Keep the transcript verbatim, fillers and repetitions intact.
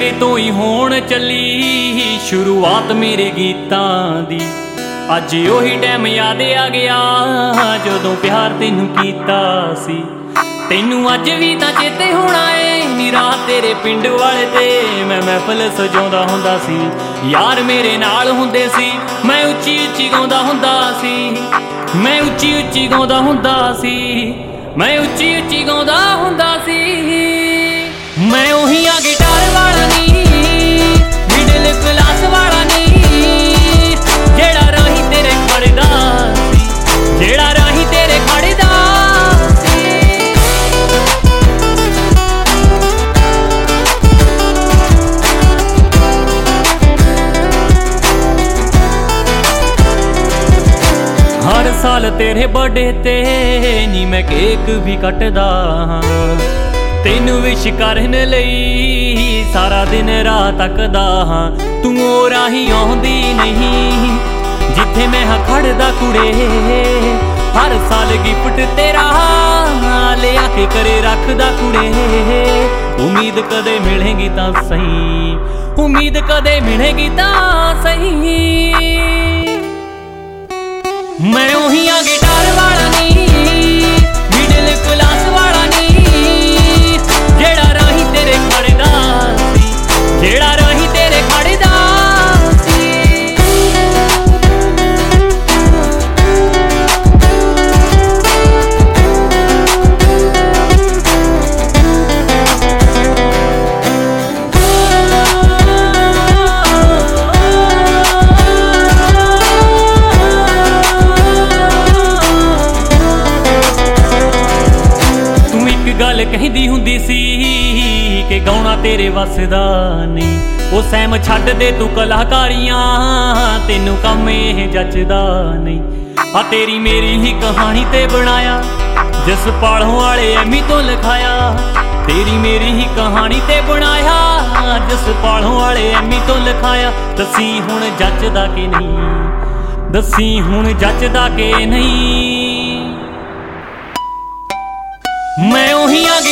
तेरे तो ही होण चली शुरुआत मेरे गीतां दी। अज ओही टैम याद आ गया जदों प्यार तेनू कीता सी। तेनू अज भी तां चेते होना है नी रात तेरे पिंड वाले ते मैं महफल सजाउंदा हुंदा सी। यार मेरे नाल हुंदे सी मैं उच्ची उच्ची गाउंदा हुंदा सी। मैं उच्ची उच्ची गाउंदा हुंदा सी। मैं उच्ची उच्ची गाउंदा हुंदा सी। मैं ओही आ गिटार वाला नी मिडल क्लास वाला नी जेड़ा राही तेरे खड़दा सी। जेड़ा राही तेरे खड़दा हर साल तेरे बर्थडे ते नी मैं केक भी कटदा तेनू विश करन लई सारा दिन रात तकदा हाँ। तू ओ राही आउंदी नहीं जिथे मैं हाँ खड़दा कुड़े। हर साल गिफ्ट तेरा ले आके करे रखदा कुड़े। उम्मीद कदे मिलेगी तां सही उम्मीद कदे मिलेगी तां सही। मैं ओही आ गिटार वाला नी मिडल क्लास वाला नी जेड़ा राही तेरे खड़दा सी। जेड़ा राही तेरे खड़दा सी। तू एक गल कहदी हुंदी सी कि गाउणा तेरे वसदा नहीं। ओ सैम छड्ड दे तू कलाकारियां तेनू कम एह जचदा नहीं। आ तेरी मेरी ही कहानी ते बनाया जिस पालों वाले एमी तो लिखाया। तेरी मेरी ही कहानी ते बनाया जिस पालों वाले एमी तो लिखाया। दसी हुण जचदा कि नहीं दसी हुण जचदा कि नहीं। मैं ओही आ